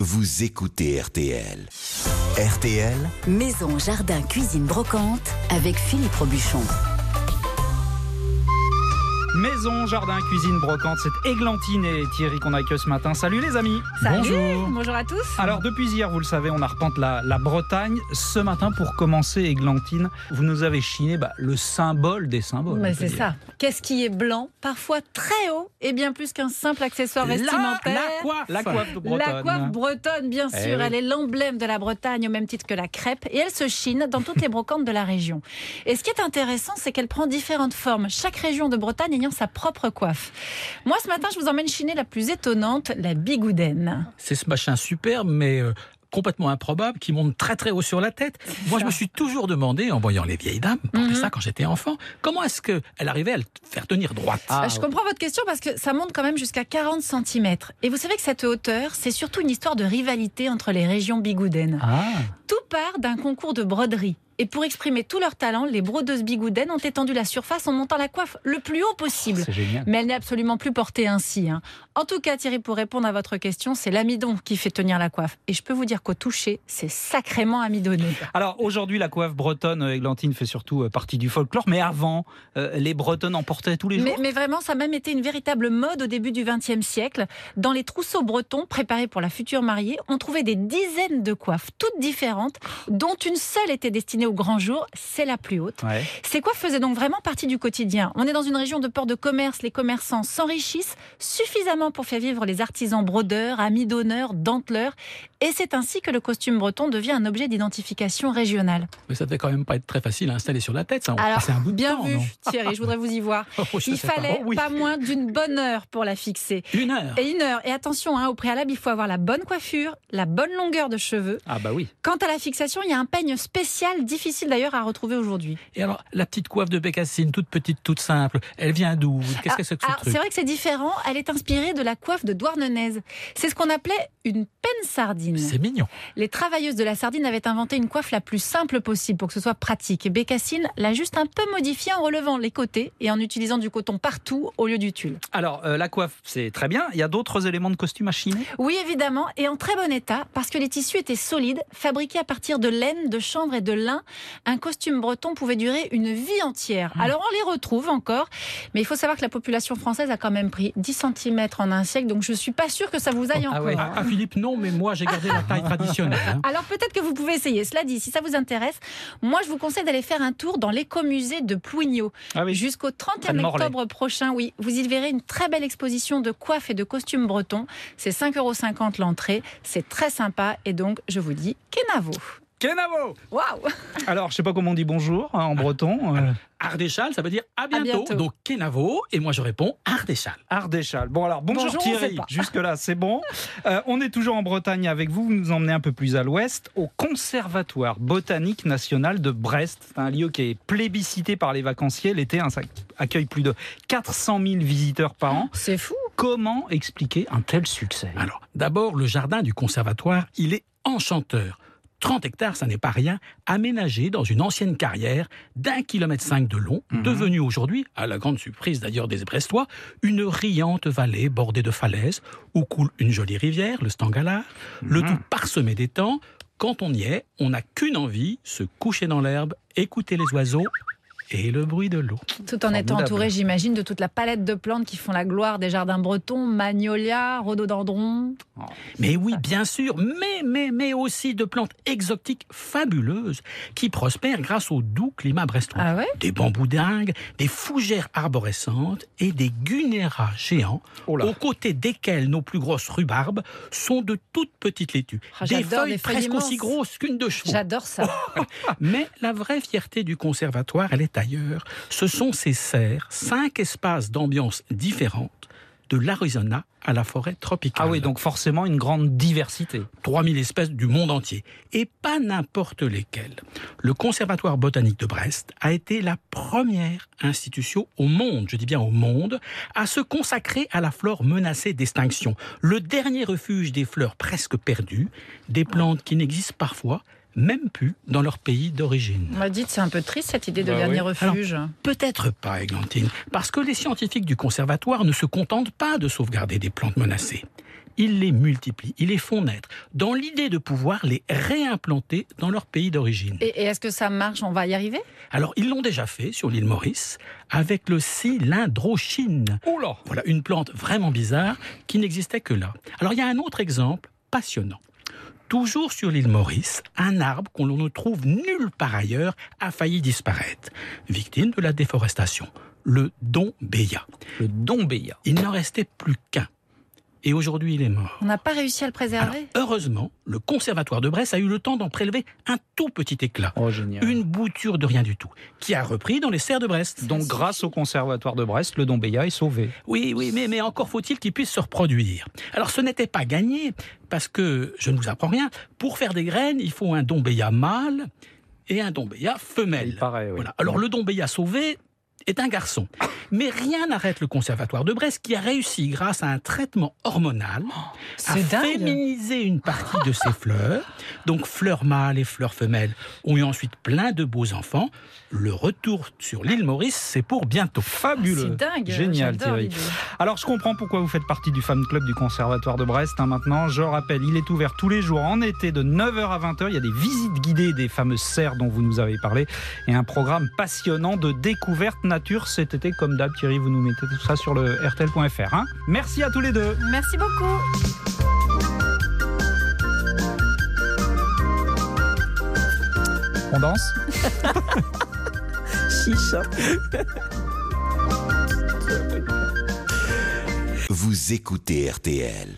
vous écoutez RTL. RTL, Maison, jardin, cuisine, brocante avec Philippe Robuchon. Maison, jardin, cuisine, brocante, c'est Églantine et Thierry qu'on accueille ce matin. Salut les amis. Salut, bonjour. Bonjour à tous. Alors depuis hier, vous le savez, on arpente la Bretagne. Ce matin, pour commencer, Églantine, vous nous avez chiné le symbole des symboles. Mais c'est ça. Qu'est-ce qui est blanc, parfois très haut, et bien plus qu'un simple accessoire vestimentaire. La coiffe bretonne. La coiffe bretonne, bien sûr. Oui. Elle est l'emblème de la Bretagne, au même titre que la crêpe, et elle se chine dans toutes les brocantes de la région. Et ce qui est intéressant, c'est qu'elle prend différentes formes. Chaque région de Bretagne ayant sa propre coiffe. Moi, ce matin, je vous emmène chiner la plus étonnante, la bigoudaine. C'est ce machin superbe, mais complètement improbable, qui monte très très haut sur la tête. Moi, je me suis toujours demandé, en voyant les vieilles dames porter ça quand j'étais enfant, comment est-ce qu'elle arrivait à le faire tenir droite. Je comprends votre question parce que ça monte quand même jusqu'à 40 cm. Et vous savez que cette hauteur, c'est surtout une histoire de rivalité entre les régions bigoudaines. Tout part d'un concours de broderie. Et pour exprimer tout leur talent, les brodeuses bigoudaines ont étendu la surface en montant la coiffe le plus haut possible. C'est génial. Mais elle n'est absolument plus portée ainsi. En tout cas, Thierry, pour répondre à votre question, c'est l'amidon qui fait tenir la coiffe. Et je peux vous dire qu'au toucher, c'est sacrément amidonné. Alors aujourd'hui, la coiffe bretonne, Églantine, fait surtout partie du folklore. Mais avant, les Bretonnes en portaient tous les jours. Mais vraiment, ça a même été une véritable mode au début du XXe siècle. Dans les trousseaux bretons préparés pour la future mariée, on trouvait des dizaines de coiffes, toutes différentes, dont une seule était destinée au grand jour, c'est la plus haute. Ouais. Ces coiffes faisaient donc vraiment partie du quotidien. On est dans une région de port de commerce, les commerçants s'enrichissent suffisamment pour faire vivre les artisans brodeurs, amidonneurs, denteleurs, et c'est ainsi que le costume breton devient un objet d'identification régionale. Mais ça devait quand même pas être très facile à installer sur la tête, ça. Alors, C'est un bout de bien temps, vu, non? Thierry, je voudrais vous y voir. Je Il sais pas. fallait Oh oui. pas moins d'une bonne heure pour la fixer. 1 heure. Et 1 heure. Et attention, au préalable, il faut avoir la bonne coiffure, la bonne longueur de cheveux. Ah bah oui. Quant à la fixation, il y a un peigne spécial, difficile d'ailleurs à retrouver aujourd'hui. Et alors, la petite coiffe de Bécassine, toute petite, toute simple, elle vient d'où? Qu'est-ce que c'est que ce Alors, truc? c'est vrai que c'est différent. Elle est inspirée de la coiffe de Douarnenez. C'est ce qu'on appelait une penne sardine. C'est mignon. Les travailleuses de la sardine avaient inventé une coiffe la plus simple possible pour que ce soit pratique. Et Bécassine l'a juste un peu modifiée en relevant les côtés et en utilisant du coton partout au lieu du tulle. Alors la coiffe, c'est très bien. Il y a d'autres éléments de costume à chiner? Oui, évidemment, et en très bon état, parce que les tissus étaient solides, fabriqués à partir de laine, de chanvre et de lin. Un costume breton pouvait durer une vie entière. Alors on les retrouve encore, mais il faut savoir que la population française a quand même pris 10 cm en un siècle, donc je ne suis pas sûre que ça vous aille encore. ouais. Ah, Philippe, non, mais moi, j'ai gardé la taille traditionnelle. Alors peut-être que vous pouvez essayer. Cela dit, si ça vous intéresse, moi je vous conseille d'aller faire un tour dans l'écomusée de Plouigneau. Ah oui. Jusqu'au Près 31 de Morlaix. octobre prochain, oui, vous y verrez une très belle exposition de coiffes et de costumes bretons. C'est 5,50 € l'entrée, c'est très sympa et donc je vous dis Kenavo. Kenavo. Waouh! Alors, je sais pas comment on dit bonjour en breton. Ardéchal, ça veut dire à bientôt. bientôt. Donc, Kenavo, et moi je réponds Ardéchal. Ardéchal. Bon alors, bonjour Bonjour, on sait Thierry. pas. Jusque-là, c'est bon. On est toujours en Bretagne avec vous. Vous nous emmenez un peu plus à l'ouest, au Conservatoire botanique national de Brest. C'est un lieu qui est plébiscité par les vacanciers. L'été, ça accueille plus de 400 000 visiteurs par an. C'est fou! Comment expliquer un tel succès? Alors, d'abord, le jardin du conservatoire, il est enchanteur. 30 hectares, ça n'est pas rien, aménagé dans une ancienne carrière d'1,5 km de long, devenue aujourd'hui, à la grande surprise d'ailleurs des Brestois, une riante vallée bordée de falaises, où coule une jolie rivière, le Stangalar, le tout parsemé d'étangs. Quand on y est, on n'a qu'une envie, se coucher dans l'herbe, écouter les oiseaux et le bruit de l'eau. Tout en étant Formidable. entouré, j'imagine, de toute la palette de plantes qui font la gloire des jardins bretons, magnolia, rhododendron. Mais oui, bien sûr, mais aussi de plantes exotiques fabuleuses qui prospèrent grâce au doux climat brestois. Ah ouais? Des bambous dingues, des fougères arborescentes et des gunéras géants, Oh là. aux côtés desquels nos plus grosses rhubarbes sont de toutes petites laitues. Ah, des j'adore feuilles les feuilles presque immenses. aussi grosses qu'une de chevaux. J'adore ça. Mais la vraie fierté du conservatoire, elle est ailleurs. Ce sont ces serres, 5 espaces d'ambiance différentes, de l'Arizona à la forêt tropicale. Ah oui, donc forcément une grande diversité. 3000 espèces du monde entier, et pas n'importe lesquelles. Le Conservatoire botanique de Brest a été la première institution au monde, je dis bien au monde, à se consacrer à la flore menacée d'extinction. Le dernier refuge des fleurs presque perdues, des plantes qui n'existent parfois même plus dans leur pays d'origine. On m'a dit, c'est un peu triste cette idée de Bah dernier oui. refuge. Peut-être pas, Églantine, parce que les scientifiques du conservatoire ne se contentent pas de sauvegarder des plantes menacées. ils les multiplient, ils les font naître, dans l'idée de pouvoir les réimplanter dans leur pays d'origine. Et est-ce que ça marche? On va y arriver? Alors, ils l'ont déjà fait sur l'île Maurice, avec le cylindrochine. Oula! Voilà, une plante vraiment bizarre qui n'existait que là. Alors, il y a un autre exemple passionnant. Toujours sur l'île Maurice, un arbre qu'on ne trouve nulle part ailleurs a failli disparaître, victime de la déforestation, le dombeya. Le dombeya. Il n'en restait plus qu'un. Et aujourd'hui, il est mort. On n'a pas réussi à le préserver? Alors, heureusement, le Conservatoire de Brest a eu le temps d'en prélever un tout petit éclat. Oh, génial. Une bouture de rien du tout, qui a repris dans les serres de Brest. Donc, grâce au Conservatoire de Brest, le dombeya est sauvé. Oui, mais encore faut-il qu'il puisse se reproduire. Alors, ce n'était pas gagné, parce que, je ne vous apprends rien, pour faire des graines, il faut un dombeya mâle et un dombeya femelle. Il paraît, oui. Voilà. Alors, le dombeya sauvé est un garçon. Mais rien n'arrête le Conservatoire de Brest qui a réussi, grâce à un traitement hormonal, à c'est dingue. féminiser une partie de ses fleurs. Donc fleurs mâles et fleurs femelles ont eu ensuite plein de beaux enfants. Le retour sur l'île Maurice, c'est pour bientôt. Fabuleux. C'est dingue. Génial, J'adore Thierry. l'idée. Alors, je comprends pourquoi vous faites partie du fan club du Conservatoire de Brest. Maintenant, je rappelle, il est ouvert tous les jours en été de 9h à 20h. Il y a des visites guidées des fameuses serres dont vous nous avez parlé et un programme passionnant de découverte nature cet été. Comme d'hab, Thierry, vous nous mettez tout ça sur le rtl.fr. Merci à tous les deux. Merci beaucoup. On danse? Chicha. Vous écoutez RTL.